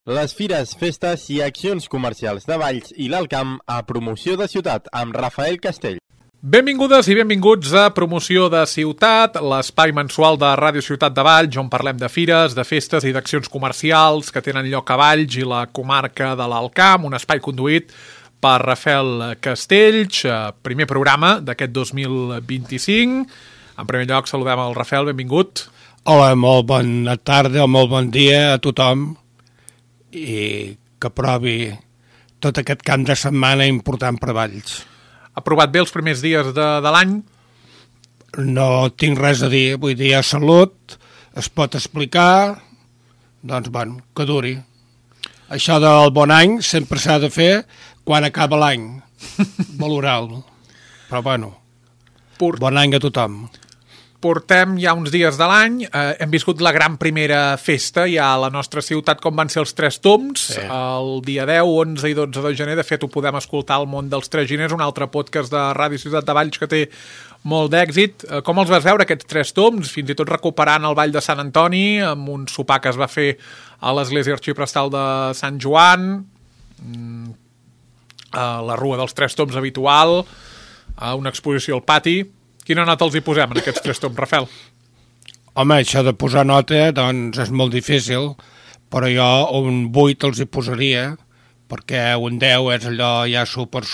Les fires, festes i accions comercials de Valls i l'Alt Camp a Promoció de Ciutat amb Rafael Castell. Benvingudes i benvinguts a Promoció de Ciutat, l'espai mensual de Ràdio Ciutat de Valls, on parlem de fires, de festes i d'accions comercials que tenen lloc a Valls i la comarca de l'Alt Camp, un espai conduït per Rafael Castells, primer programa d'aquest 2025. En primer lloc, saludem el Rafael, benvingut. Hola, molt bona tarda o molt bon dia a tothom i que aprovi tot aquest camp de setmana important per Valls. Ha provat bé els primers dies de l'any? No tinc res a dir, vull dir, a salut, es pot explicar, doncs, bueno, que duri. Això del bon any sempre s'ha de fer quan acaba l'any, valorar-lo. Però, bueno, bon any a tothom. Portem ja uns dies de l'any, hem viscut la gran primera festa ja a la nostra ciutat, com van ser els Tres Tombs, sí. El dia 10, 11 i 12 de gener. De fet, ho podem escoltar al Món dels Tres Giners, un altre podcast de Ràdio Ciutat de Valls que té molt d'èxit. Com els vas veure, aquests Tres Tombs? Fins i tot recuperant el Ball de Sant Antoni, amb un sopar que es va fer a l'Església Arxiprestal de Sant Joan, a la Rua dels Tres Tombs habitual, a una exposició al pati. Quina nota els hi posem en aquests Tres Tombs, Rafael? Home, això de posar nota, doncs, és molt difícil, però jo un 8 els hi posaria, perquè un 10 és allò ja super.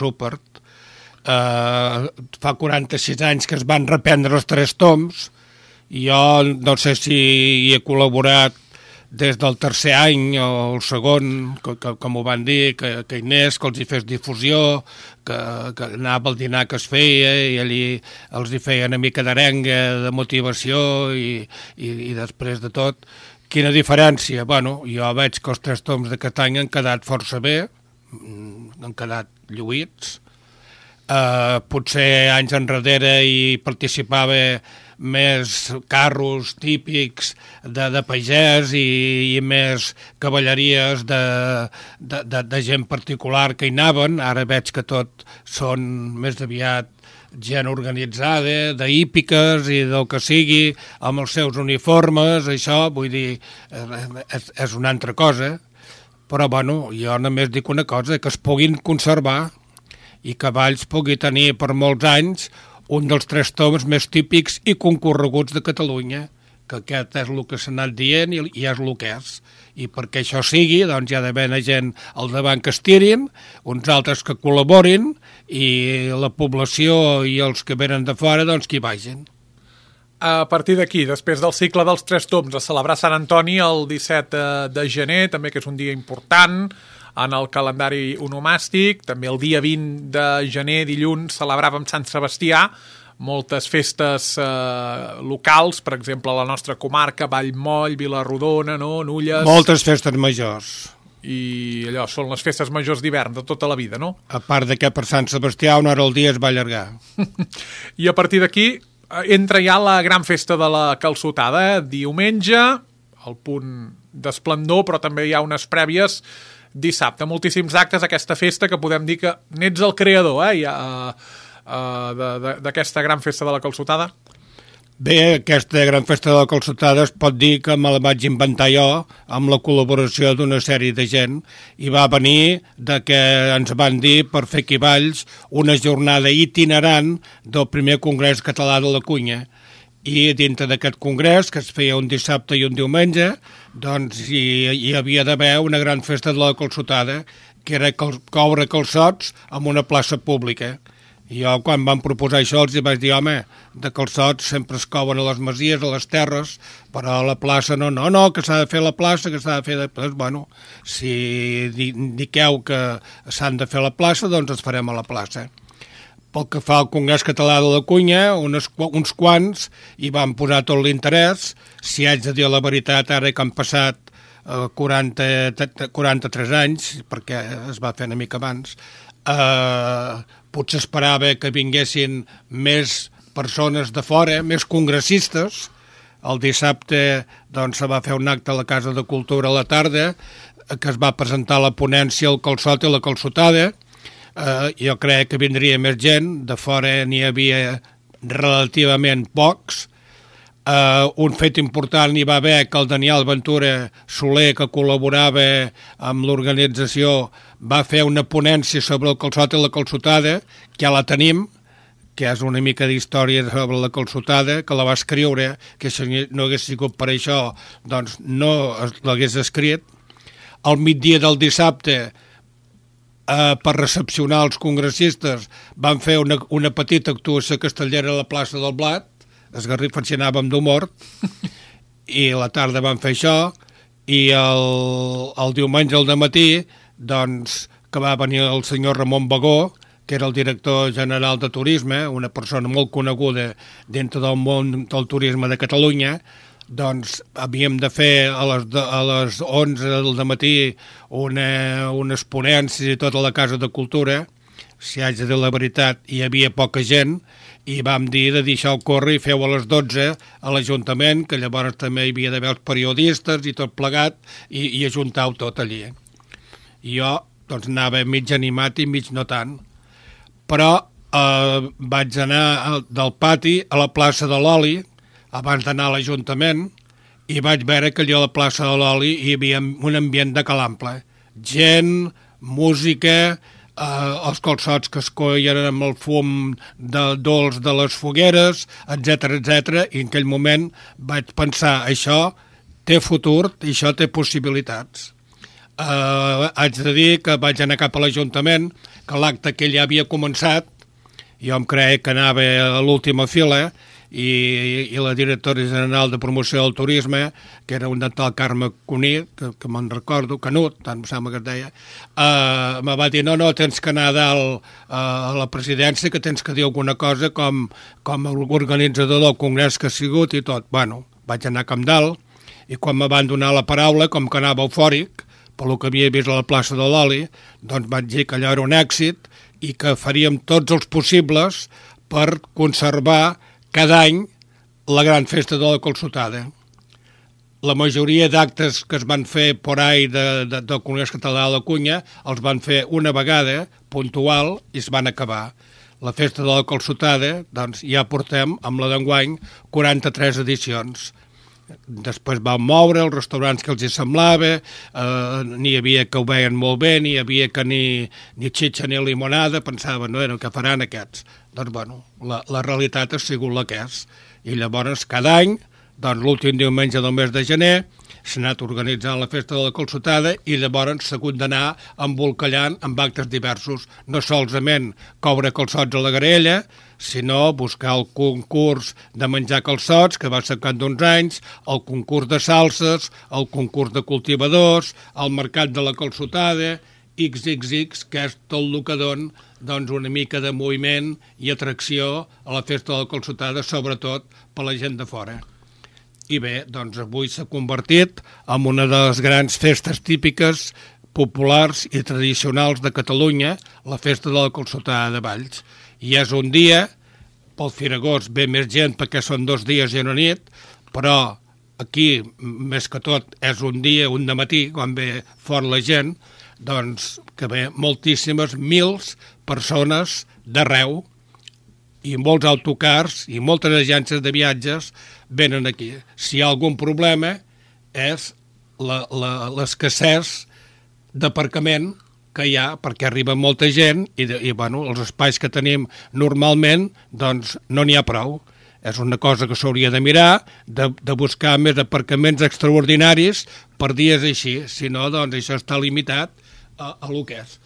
Fa 46 anys que es van reprendre els Tres Tombs, i jo no sé si hi he col·laborat des del tercer any o el segon, que m'ho van dir, que Inés, que els hi fes difusió, que anava al dinar que es feia i allí els hi feia una mica d'arenga, de motivació i després de tot. Quina diferència? Bueno, jo veig que els Tres Tombs d'aquest any han quedat força bé, han quedat lluïts. Potser anys enrere hi participava més carros típics de pagès i més cavalleries de gent particular que hi anaven. Ara veig que tot són més aviat gent organitzada, d'hípiques i del que sigui, amb els seus uniformes. Això, vull dir, és una altra cosa. Però, bueno, jo només dic una cosa, que es puguin conservar i que Valls pugui tenir per molts anys un dels Tres Tombs més típics i concorreguts de Catalunya, que aquest és el que s'ha anat dient i és el que és. I perquè això sigui, doncs hi ha d'haver gent al davant que es tirin, uns altres que col·laborin i la població i els que venen de fora, doncs que hi vagin. A partir d'aquí, després del cicle dels Tres Tombs, a celebrar Sant Antoni el 17 de gener, també que és un dia important en el calendari onomàstic. També el dia 20 de gener, dilluns, celebràvem Sant Sebastià, moltes festes locals, per exemple, a la nostra comarca, Vallmoll, Vilarrodona, no? Nulles... Moltes festes majors. I allò, són les festes majors d'hivern de tota la vida, no? A part de que per Sant Sebastià una hora al dia es va allargar. I a partir d'aquí entra ja la gran festa de la calçotada, diumenge, el punt d'esplendor, però també hi ha unes prèvies dissabte, moltíssims actes, aquesta festa que podem dir que n'ets el creador, d'aquesta gran festa de la calçotada. Bé, aquesta gran festa de la calçotada es pot dir que me la vaig inventar jo amb la col·laboració d'una sèrie de gent i va venir de que ens van dir per fer aquí a Valls una jornada itinerant del primer Congrés Català de la Cunya. I dintre d'aquest congrés, que es feia un dissabte i un diumenge, doncs hi havia d'haver una gran festa de la calçotada, que era coure calçots en una plaça pública. I jo, quan van proposar això, els vaig dir, home, de calçots sempre es couen a les masies, a les terres, però a la plaça no, que s'ha de fer a la plaça, que s'ha de fer després. Bueno, si diqueu que s'han de fer a la plaça, doncs es farem a la plaça. Pel que fa al Congrés Català de la Cunya, uns quants hi van posar tot l'interès. Si haig de dir la veritat, ara que han passat 43 anys, perquè es va fer una mica abans, potser esperava que vinguessin més persones de fora, més congressistes. El dissabte doncs, se va fer un acte a la Casa de Cultura a la tarda, que es va presentar la ponència, el calçot i la calçotada. Jo crec que vindria més gent, de fora n'hi havia relativament pocs. Un fet important hi va haver que el Daniel Ventura Soler, que col·laborava amb l'organització, va fer una ponència sobre el calçot i la calçotada, que ja la tenim, que és una mica d'història sobre la calçotada, que la va escriure, que si no hagués sigut per això, doncs no l'hagués escrit. Al migdia del dissabte, per recepcionar els congressistes, van fer una petita actuació castellera a la plaça del Blat, esgarrifancinàvem d'humor, i a la tarda van fer això, i el diumenge al dematí, doncs, que va venir el senyor Ramon Bagó, que era el director general de turisme, una persona molt coneguda dintre del món del turisme de Catalunya, doncs havíem de fer a les 11 del matí unes ponències i tota la Casa de Cultura. Si haig de dir la veritat, hi havia poca gent, i vam dir de deixar-ho córrer i feu a les 12 a l'Ajuntament, que llavors també hi havia d'haver els periodistes i tot plegat, i ajuntar-ho tot allí. I jo doncs, anava mig animat i mig no tant. Però vaig anar del pati a la plaça de l'Oli, abans d'anar a l'Ajuntament, i vaig veure que allà a la plaça de l'Oli hi havia un ambient de calample. Gent, música, els calçots que es coien amb el fum dolç de les fogueres, etc. I en aquell moment vaig pensar, això té futur i això té possibilitats. Haig de dir que vaig anar cap a l'Ajuntament, que l'acte que ja havia començat, jo em creia que anava a l'última fila, i la directora general de promoció del turisme, que era un tal Carme Cuní, que me'n recordo, Canut, tant em sembla que es deia, me va dir, no, tens que anar a dalt a la presidència, que tens que dir alguna cosa com l'organitzador del congrés que ha sigut i tot. Bueno, vaig anar cap dalt, i quan me van donar la paraula, com que anava eufòric, pel que havia vist a la plaça de l'Oli, doncs vaig dir que allò era un èxit i que faríem tots els possibles per conservar cada any la gran festa de la calçotada. La majoria d'actes que es van fer por ahí del Congrés Català de la Cunya els van fer una vegada, puntual, i es van acabar. La festa de la calçotada, doncs ja portem, amb la d'enguany, 43 edicions. Després van moure els restaurants que els hi semblava, n'hi havia que ho veien molt bé, n'hi havia que ni xitxa ni limonada, pensaven, no, què faran aquests? Doncs, bueno, la realitat ha sigut la que és. I llavors, cada any, doncs l'últim diumenge del mes de gener, s'ha anat organitzant la festa de la calçotada i llavors s'ha hagut d'anar embolcallant amb actes diversos, no solament coure calçots a la Garella, sinó buscar el concurs de menjar calçots, que va ser cap d'uns anys, el concurs de salses, el concurs de cultivadors, el mercat de la calçotada, XXX, que és tot el que dona doncs, una mica de moviment i atracció a la festa de la calçotada, sobretot per la gent de fora. I bé, doncs avui s'ha convertit en una de les grans festes típiques, populars i tradicionals de Catalunya, la festa de la calçotada de Valls. I és un dia, pel Firagós ve més gent perquè són 2 dies i una nit, però aquí, més que tot, és un dia, un dematí, quan ve fort la gent, doncs que ve moltíssimes, mils persones d'arreu, i molts autocars i moltes agències de viatges venen aquí. Si hi ha algun problema és l'escassez d'aparcament que hi ha, perquè arriba molta gent i bueno, els espais que tenim normalment doncs no n'hi ha prou. És una cosa que s'hauria de mirar, de buscar més aparcaments extraordinaris per dies així, si no, doncs això està limitat a lo que és.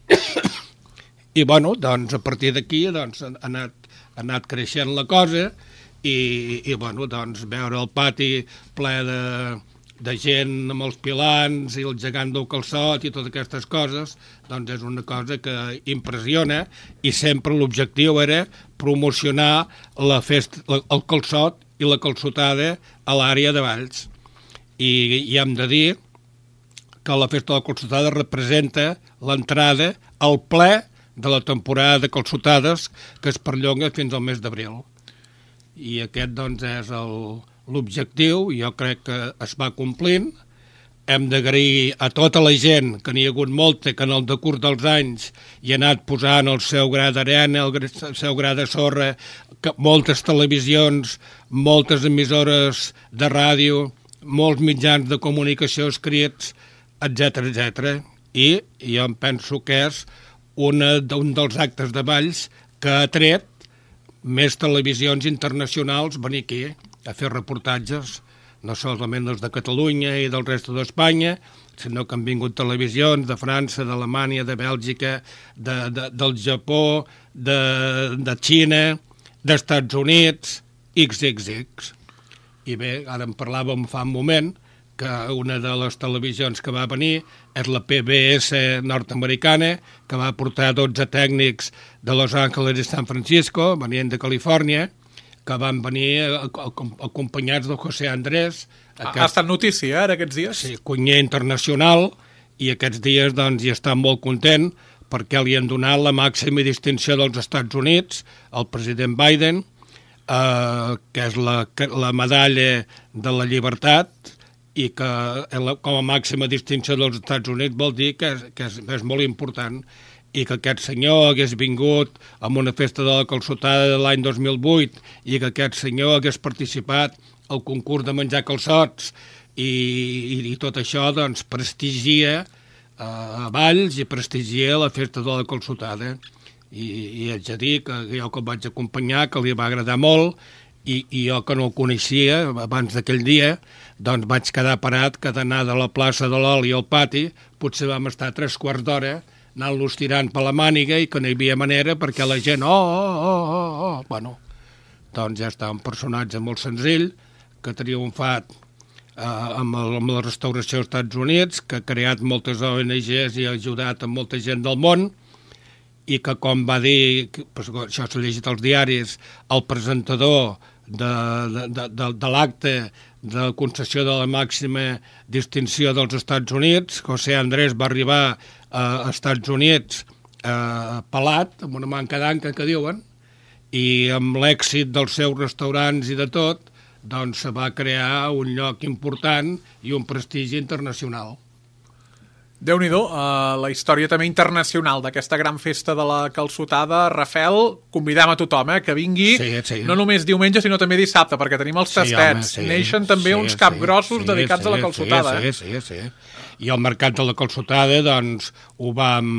I bueno, doncs a partir d'aquí doncs, ha anat creixent la cosa i bueno, doncs veure el pati ple de gent amb els pilans i el gegant del calçot i totes aquestes coses, doncs és una cosa que impressiona i sempre l'objectiu era promocionar la festa, el calçot i la calçotada a l'àrea de Valls. I hem de dir que la festa de la calçotada representa l'entrada al ple de la temporada de calçotades que es perllonga fins al mes d'abril. I aquest doncs és l'objectiu, jo crec que es va complint. hem d'agrair a tota la gent, que n'hi ha hagut molta, que en el decurs dels anys hi ha anat posant el seu gra d'arena, el seu gra de sorra, moltes televisions, moltes emissores de ràdio, molts mitjans de comunicació escrits, etc. I jo em penso que és un dels actes de Valls que ha tret més televisions internacionals venir aquí a fer reportatges, no solament dels de Catalunya i del resto d'Espanya, sinó que han vingut televisions de França, d'Alemanya, de Bèlgica, del Japó, de Xina, d'Estats Units, XXX. I bé, ara en parlàvem fa un moment, que una de les televisions que va venir és la PBS nord-americana, que va portar 12 tècnics de Los Angeles i San Francisco, venien de Califòrnia, que van venir acompanyats del José Andrés. Ha estat notícia, ara, aquests dies? Sí, cunyer internacional, i aquests dies doncs, hi està molt content perquè li han donat la màxima distinció dels Estats Units, el president Biden, que és la medalla de la llibertat, i que com a màxima distinció dels Estats Units vol dir que és molt important, i que aquest senyor hagués vingut a una festa de la calçotada de l'any 2008 i que aquest senyor hagués participat al concurs de menjar calçots i tot això doncs prestigia a Valls i prestigia la festa de la calçotada. I haig de dir que jo que el vaig acompanyar, que li va agradar molt, i jo que no el coneixia abans d'aquell dia, doncs vaig quedar parat que d'anar de la plaça de l'Oli al pati potser vam estar 3 quarts d'hora anant-los tirant per la màniga i que no hi havia manera perquè la gent, Bueno, doncs ja està, un personatge molt senzill que ha triomfat amb la restauració als Estats Units, que ha creat moltes ONGs i ha ajudat a molta gent del món, i que, com va dir, això s'ha llegit als diaris, el presentador de l'acte de concessió de la màxima distinció dels Estats Units, José Andrés, va arribar als Estats Units pelat, amb una manca d'anca que diuen, i amb l'èxit dels seus restaurants i de tot, doncs se va crear un lloc important i un prestigi internacional. Déu-n'hi-do, la història també internacional d'aquesta gran festa de la calçotada. Rafael, convidem a tothom que vingui, no només diumenge, sinó també dissabte, perquè tenim els tastets. Neixen també uns capgrossos dedicats a la calçotada. Sí. I el mercat de la calçotada, doncs, ho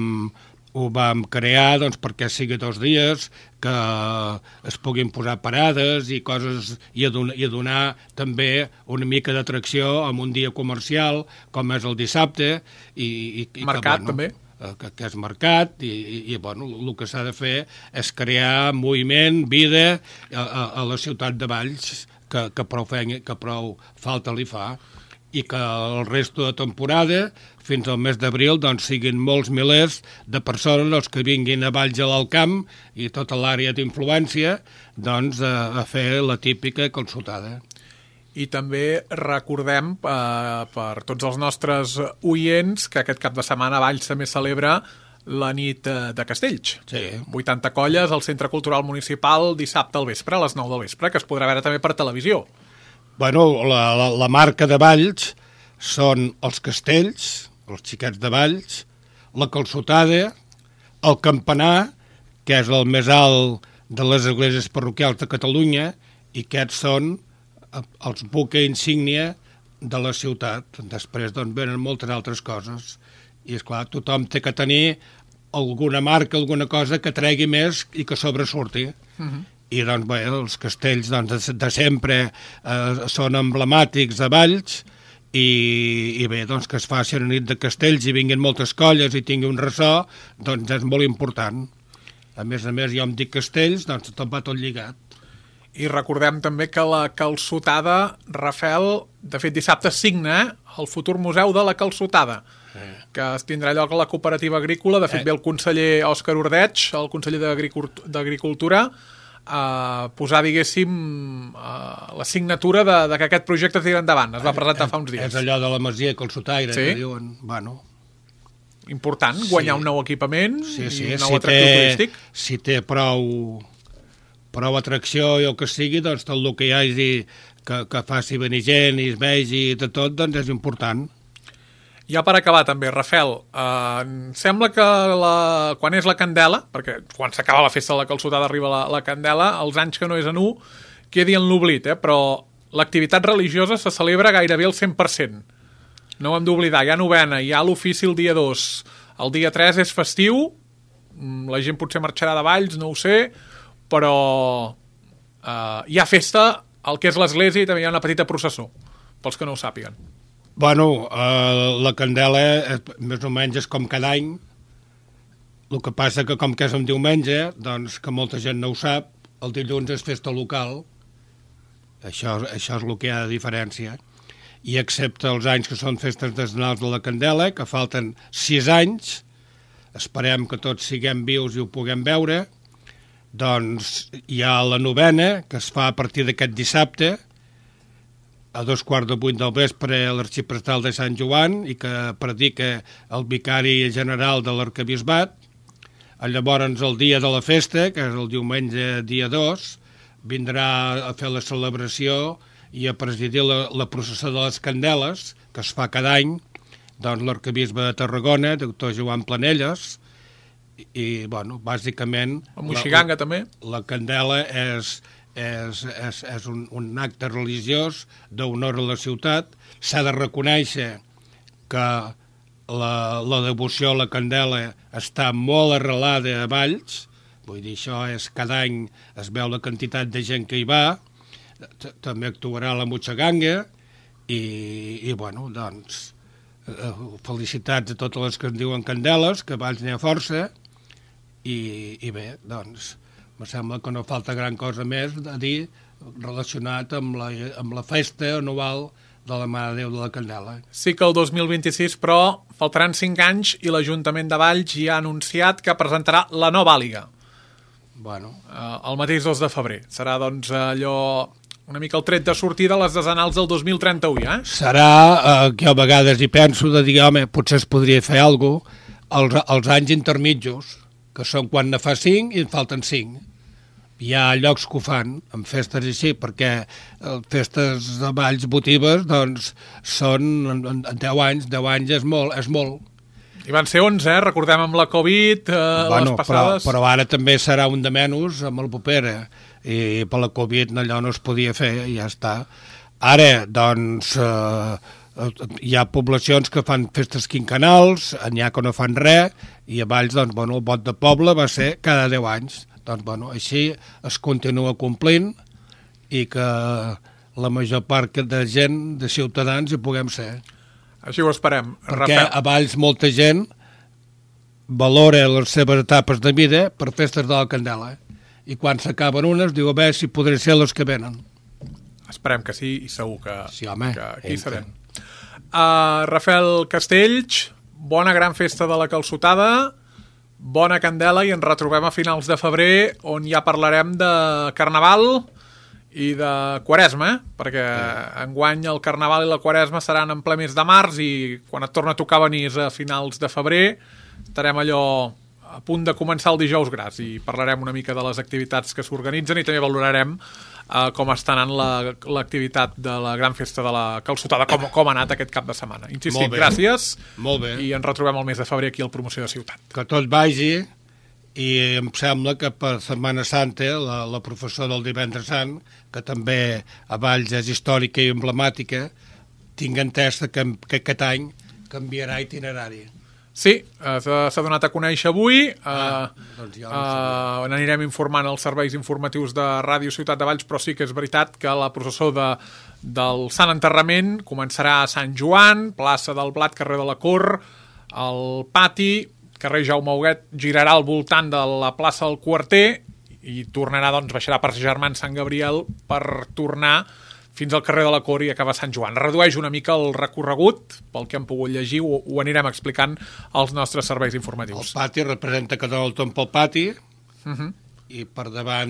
vam crear perquè sigui 2 dies, que es puguin posar parades i coses, i a donar també una mica d'atracció en un dia comercial, com és el dissabte. Mercat, també. Que és mercat, i el que s'ha de fer és crear moviment, vida a la ciutat de Valls, que prou falta li fa, i que el resto de temporada, fins al mes d'abril, doncs siguin molts milers de persones els que vinguin a Valls a l'Alt Camp i tota l'àrea d'influència doncs a fer la típica calçotada. I també recordem per tots els nostres oients que aquest cap de setmana a Valls també celebra la nit de Castells. Sí. 80 colles al Centre Cultural Municipal dissabte al vespre, a les 9 del vespre, que es podrà veure també per televisió. Bueno, la marca de Valls són els castells, els xiquets de Valls, la calçotada, el campanar, que és el més alt de les esglésies parroquials de Catalunya, i aquests són els buques insígnia de la ciutat. Després doncs, venen moltes altres coses. I, esclar, tothom té que tenir alguna marca, alguna cosa que tregui més i que sobresurti. I doncs, bé, els castells de sempre són emblemàtics a Valls, i bé, doncs que es faci una nit de castells i vinguin moltes colles i tingui un ressò, doncs és molt important. A més, jo em dic castells, doncs tot va tot lligat. I recordem també que la calçotada, Rafael, de fet dissabte signa el futur museu de la calçotada, que es tindrà lloc a la cooperativa agrícola. De fet, ve el conseller Òscar Ordeig, el conseller d'Agricultura, a posar, diguéssim, la signatura de que aquest projecte tira endavant. Es va presentar fa uns dies. És allò de la masia calçotaire, que diuen, bueno... Important, guanyar un nou equipament i un nou atractiu turístic. Si té prou atracció i el que sigui, doncs tot el que hi hagi que faci venir gent i es vegi de tot, doncs és important. Ja per acabar també, Rafel, em sembla que quan és la Candela, perquè quan s'acaba la festa de la calçotada arriba la Candela, els anys que no és en 1 quedi en l'oblit, però l'activitat religiosa se celebra gairebé al 100%. No ho hem d'oblidar, hi ha novena, hi ha l'ofici el dia 2, el dia 3 és festiu, la gent potser marxarà de Valls, no ho sé, però hi ha festa al que és l'església i també hi ha una petita processó, pels que no ho sàpiguen. Bueno, la Candela més o menys és com cada any. El que passa que com que és un diumenge, doncs que molta gent no ho sap, el dilluns és festa local. Això és el que hi ha de diferència. I excepte els anys que són festes nacionals de la Candela, que falten 6 anys, esperem que tots siguem vius i ho puguem veure, doncs hi ha la novena, que es fa a partir d'aquest dissabte, a 7:15 del vespre a l'arxiprestal de Sant Joan i que predica el vicari general de l'arcabisbat. Llavors el dia de la festa, que és el diumenge dia 2, vindrà a fer la celebració i a presidir la processó de les Candeles, que es fa cada any, doncs l'arcabisbe de Tarragona, doctor Joan Planelles, i bueno, bàsicament... El Moixiganga també. La Candela és un acte religiós d'honor a la ciutat. S'ha de reconèixer que la devoció a la Candela està molt arrelada a Valls, vull dir, això és cada any es veu la quantitat de gent que hi va, també actuarà la Moixiganga i bueno, doncs felicitats a totes les que es diuen Candeles, que a Valls n'hi ha força i bé, doncs em sembla que no falta gran cosa més a dir relacionat amb la festa anual de la Mare de Déu de la Candela. Sí que el 2026, però, faltaran 5 anys i l'Ajuntament de Valls ja ha anunciat que presentarà la nova àliga. Bueno. El mateix 2 de febrer. Serà, doncs, allò una mica el tret de sortida a les desenals del 2031, ja? Serà que a vegades hi penso de dir, home, potser es podria fer alguna cosa als anys intermitjos, que són quan ne fa 5 i en falten 5. Hi ha llocs que ho fan, amb festes així, perquè festes de Valls votives, doncs, són en 10 anys, 10 anys és molt. I van ser 11, recordem amb la Covid, les passades. Però ara també serà un de menys amb el Popera, i per la Covid allò no es podia fer, i ja està. Ara, doncs... hi ha poblacions que fan festes quinquennals, n'hi ha que no fan res, i a Valls, doncs, bueno, el vot de poble va ser cada 10 anys. Doncs, bueno, així es continua complint i que la major part de gent, de ciutadans, hi puguem ser. Així ho esperem. Perquè a Valls molta gent valora les seves etapes de vida per festes de la Candela. I quan s'acaben unes, diu, a veure si podré ser les que venen. Esperem que sí, i segur que, sí, home, que aquí serem. Rafel Castells, bona gran festa de la calçotada, bona Candela, i ens retrobem a finals de febrer, on ja parlarem de Carnaval i de Quaresma, perquè enguany el Carnaval i la Quaresma seran en ple mes de març, i quan et torna a tocar venir a finals de febrer estarem allò a punt de començar el dijous gras i parlarem una mica de les activitats que s'organitzen i també valorarem com està anant l'activitat de la gran festa de la calçotada, com ha anat aquest cap de setmana. Insistim, gràcies. Molt bé. I ens retrobem el mes de febrer aquí al Promoció de Ciutat. Que tot vagi, i em sembla que per Setmana Santa, la professora del Divendres Sant, que també a Valls és històrica i emblemàtica, tinc entès que aquest any canviarà itinerari. Sí, s'ha donat a conèixer avui. N'anirem informant els serveis informatius de Ràdio Ciutat de Valls, però sí que és veritat que la processó del Sant Enterrament començarà a Sant Joan, plaça del Blat, carrer de la Cor, el pati, carrer Jaume Huguet, girarà al voltant de la plaça del Quarter i tornarà, doncs, baixarà per Germans Sant Gabriel per tornar fins al carrer de la Cor i acabar a Sant Joan. Redueix una mica el recorregut, pel que hem pogut llegir, ho anirem explicant als nostres serveis informatius. El pati representa que dona el tomb pel pati, i per davant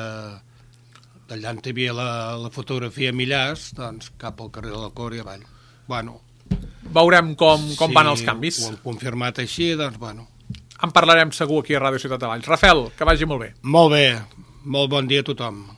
d'allà on hi havia la fotografia Millàs, doncs cap al carrer de la Cor i avall. Bueno, veurem com van els canvis. Si ho han confirmat així, doncs bueno. En parlarem segur aquí a Ràdio Ciutat de Valls. Rafel, que vagi molt bé. Molt bé, molt bon dia a tothom.